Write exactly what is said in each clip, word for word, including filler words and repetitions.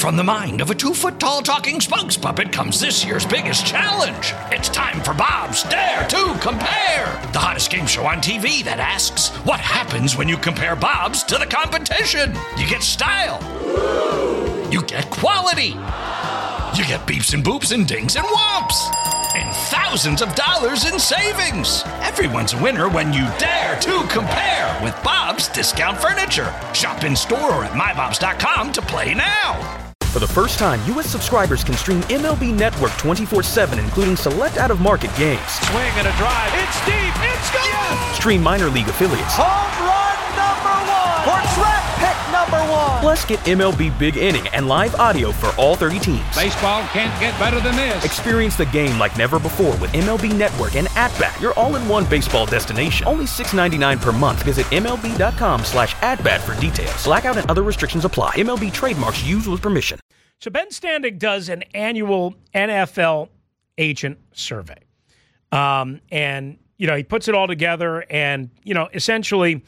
From the mind of a two-foot-tall talking spokes puppet comes this year's biggest challenge. It's time for Bob's Dare to Compare, the hottest game show on T V that asks, what happens when you compare Bob's to the competition? You get style. You get quality. You get beeps and boops and dings and whomps. And thousands of dollars in savings. Everyone's a winner when you dare to compare with Bob's Discount Furniture. Shop in store or at my bobs dot com to play now. For the first time, U S subscribers can stream M L B Network twenty-four seven, including select out-of-market games. Swing and a drive. It's deep. It's gone. Yes! Stream minor league affiliates. Home run number one. Or draft pick number one. Plus, get M L B Big Inning and live audio for all thirty teams. Baseball can't get better than this. Experience the game like never before with M L B Network and At-Bat, your all-in-one baseball destination. Only six dollars and ninety-nine cents per month. Visit M L B dot com slash at-bat for details. Blackout and other restrictions apply. M L B trademarks used with permission. So Ben Standig does an annual N F L agent survey. Um, and, you know, he puts it all together and, you know, essentially,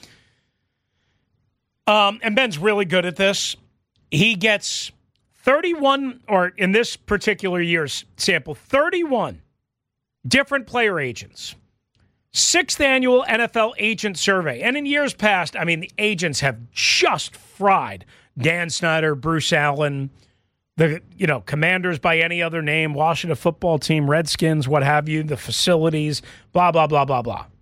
um, and Ben's really good at this. He gets thirty-one, or in this particular year's sample, thirty-one different player agents. Sixth annual N F L agent survey. And in years past, I mean, the agents have just fried Dan Snyder, Bruce Allen, the, you know, Commanders by any other name, Washington football team, Redskins, what have you, the facilities, blah, blah, blah, blah, blah.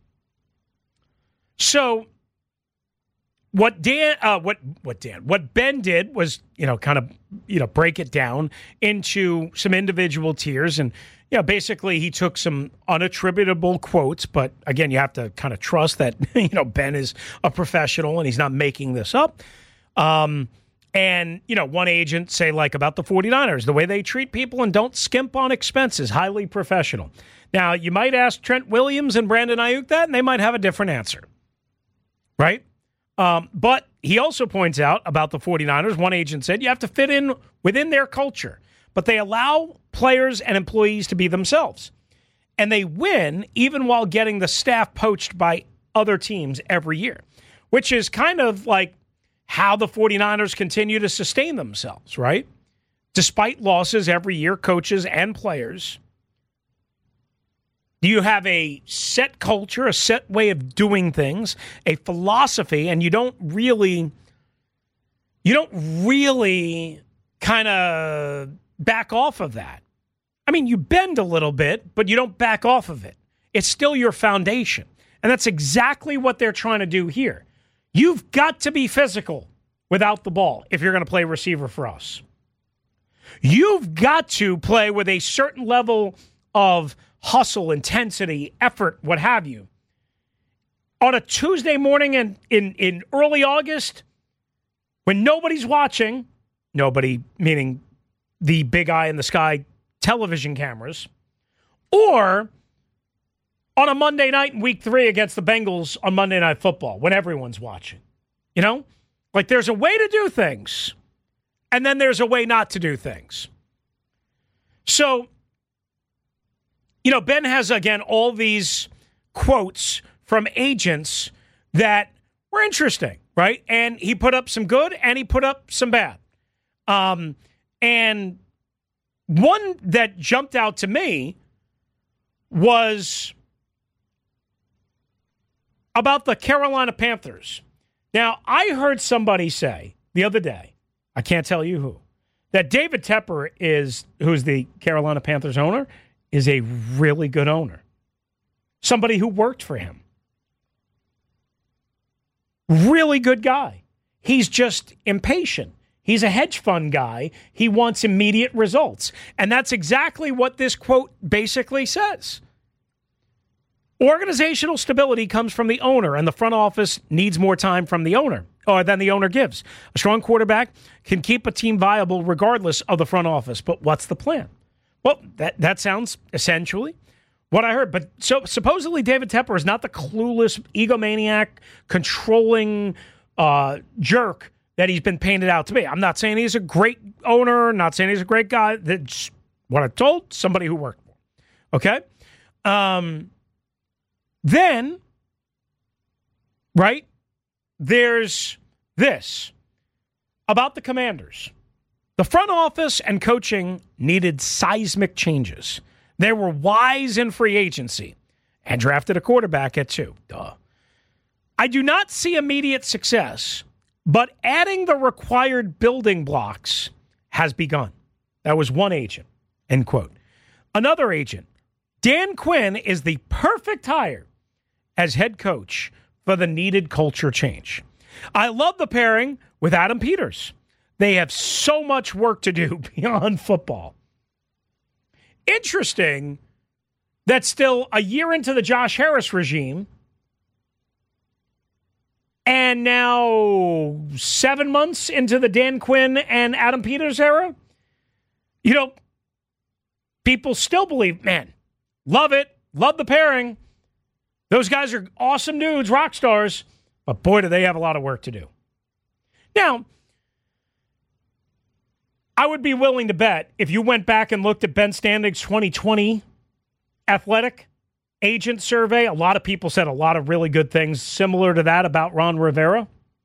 So what Dan, uh, what, what Dan, what Ben did was, you know, kind of, you know, break it down into some individual tiers. And, you know, basically he took some unattributable quotes, but again, you have to kind of trust that, you know, Ben is a professional and he's not making this up. Um, And, you know, one agent say, like, about the 49ers, the way they treat people and don't skimp on expenses, highly professional. Now, you might ask Trent Williams and Brandon Ayuk that, and they might have a different answer, right? Um, but he also points out about the 49ers, one agent said, you have to fit in within their culture, but they allow players and employees to be themselves. And they win even while getting the staff poached by other teams every year, which is kind of like how the 49ers continue to sustain themselves, right? Despite losses every year, coaches and players. You have a set culture, a set way of doing things, a philosophy, and you don't really, you don't really kind of back off of that. I mean, you bend a little bit, but you don't back off of it. It's still your foundation. And that's exactly what they're trying to do here. You've got to be physical without the ball if you're going to play receiver for us. You've got to play with a certain level of hustle, intensity, effort, what have you. On a Tuesday morning in, in, in early August, when nobody's watching, nobody meaning the big eye in the sky television cameras, or on a Monday night in week three against the Bengals on Monday Night Football when everyone's watching. You know? Like there's a way to do things, and then there's a way not to do things. So, you know, Ben has, again, all these quotes from agents that were interesting, right? And he put up some good, and he put up some bad. Um, and one that jumped out to me was about the Carolina Panthers. Now, I heard somebody say the other day, I can't tell you who, that David Tepper is, who's the Carolina Panthers owner, is a really good owner. Somebody who worked for him. Really good guy. He's just impatient. He's a hedge fund guy. He wants immediate results. And that's exactly what this quote basically says. Organizational stability comes from the owner, and the front office needs more time from the owner, or than the owner gives. A strong quarterback can keep a team viable regardless of the front office. But what's the plan? Well, that, that sounds essentially what I heard. But so supposedly David Tepper is not the clueless, egomaniac, controlling uh, jerk that he's been painted out to be. I'm not saying he's a great owner, not saying he's a great guy. That's what I'm told, somebody who worked for him. Okay? Um... Then, right, there's this about the Commanders. The front office and coaching needed seismic changes. They were wise in free agency and drafted a quarterback at two. Duh. I do not see immediate success, but adding the required building blocks has begun. That was one agent, end quote. Another agent, Dan Quinn is the perfect hire as head coach for the needed culture change. I love the pairing with Adam Peters. They have so much work to do beyond football. Interesting that still a year into the Josh Harris regime, and now seven months into the Dan Quinn and Adam Peters era, you know, people still believe, man, love it, love the pairing. Those guys are awesome dudes, rock stars, but boy, do they have a lot of work to do. Now, I would be willing to bet if you went back and looked at Ben Standig's twenty twenty athletic agent survey, a lot of people said a lot of really good things similar to that about Ron Rivera.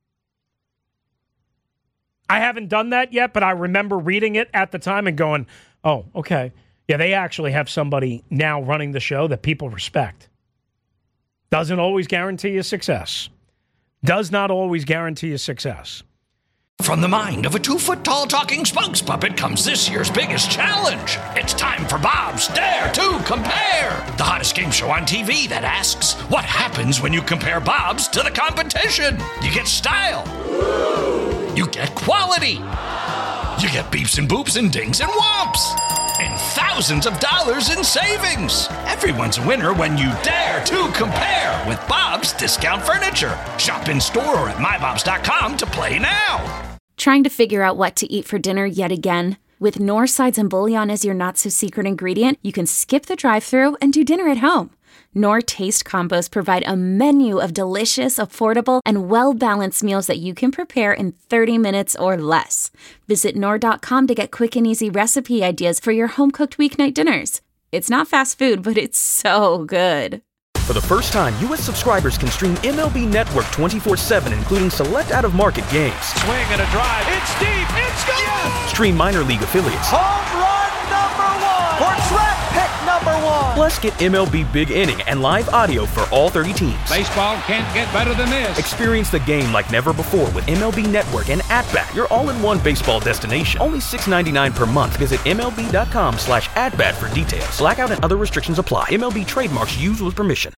I haven't done that yet, but I remember reading it at the time and going, oh, okay. Yeah, they actually have somebody now running the show that people respect. Doesn't always guarantee you success. Does not always guarantee you success. From the mind of a two-foot-tall talking spokes puppet comes this year's biggest challenge. It's time for Bob's Dare to Compare, the hottest game show on T V that asks, what happens when you compare Bob's to the competition? You get style. You get quality. You get beeps and boops and dings and whomps. And thousands of dollars in savings. Everyone's a winner when you dare to compare with Bob's Discount Furniture. Shop in store or at my bobs dot com to play now. Trying to figure out what to eat for dinner yet again? With Knorr sides and bouillon as your not-so-secret ingredient, you can skip the drive-thru and do dinner at home. Knorr Taste Combos provide a menu of delicious, affordable, and well-balanced meals that you can prepare in thirty minutes or less. Visit Knorr dot com to get quick and easy recipe ideas for your home-cooked weeknight dinners. It's not fast food, but it's so good. For the first time, U S subscribers can stream M L B Network twenty-four seven, including select out-of-market games. Swing and a drive. It's deep. It's gone. Yes! Stream minor league affiliates. Home run number one. Or track pick number one. Plus, get M L B Big Inning and live audio for all thirty teams. Baseball can't get better than this. Experience the game like never before with M L B Network and At-Bat, your all-in-one baseball destination. Only six dollars and ninety-nine cents per month. Visit MLB.com slash at-bat for details. Blackout and other restrictions apply. M L B trademarks used with permission.